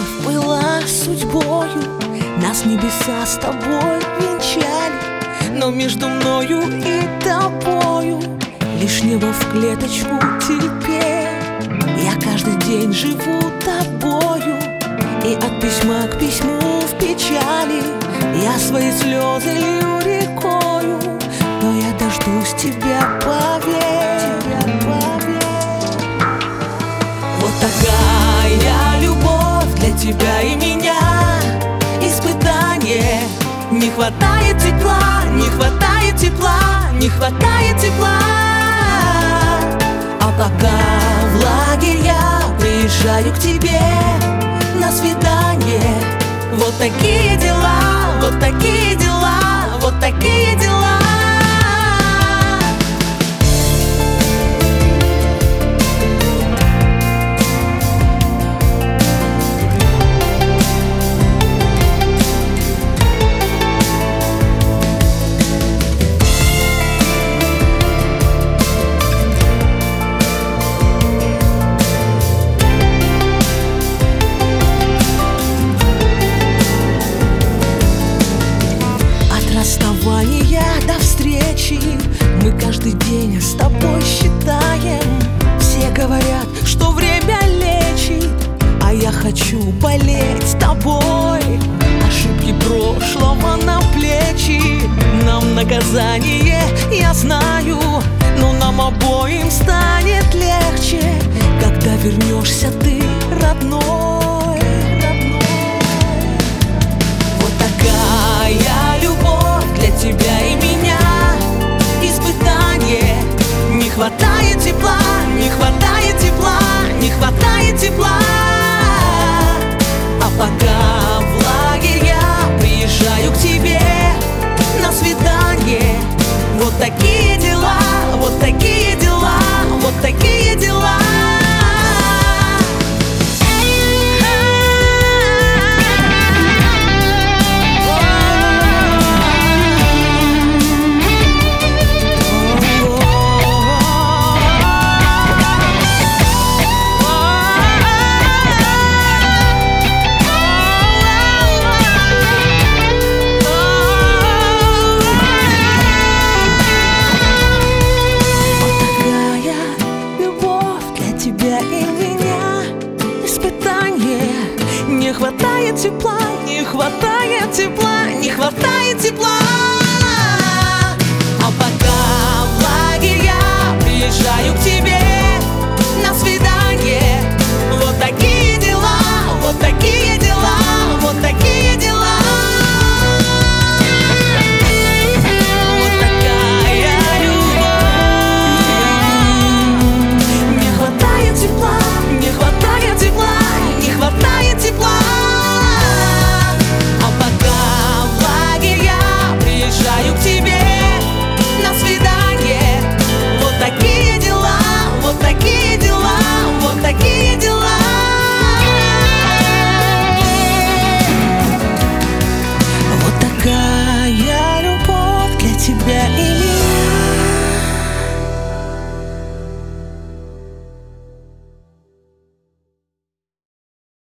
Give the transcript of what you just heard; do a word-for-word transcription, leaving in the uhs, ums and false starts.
любовь была судьбою, нас небеса с тобой венчали. Но между мною и тобою лишь небо в клеточку теперь. Я каждый день живу тобою, и от письма к письму в печали я свои слезы лью рекою. Но я дождусь тебя, поверь, поверь. Вот такая любовь для тебя и меня. Испытание. Не хватает тепла, не хватает тепла, не хватает тепла. А пока в лагерь я приезжаю к тебе на свидание. Вот такие дела, вот такие дела, вот такие дела. Расставания до встречи мы каждый день с тобой считаем. Все говорят, что время лечит, а я хочу болеть с тобой. Ошибки прошлого на плечи, нам наказание, я знаю. Но нам обоим станет легче, когда вернешься ты, родной, родной. Вот такая любовь для тебя и меня. Испытание. Не хватает тепла, не хватает тепла, не хватает тепла. А пока в лагерь я приезжаю к тебе на свидание. Вот такие дела, вот такие дела, вот такие дела. Не хватает тепла, не хватает тепла, не хватает тепла. А пока в лагерь я приезжаю к тебе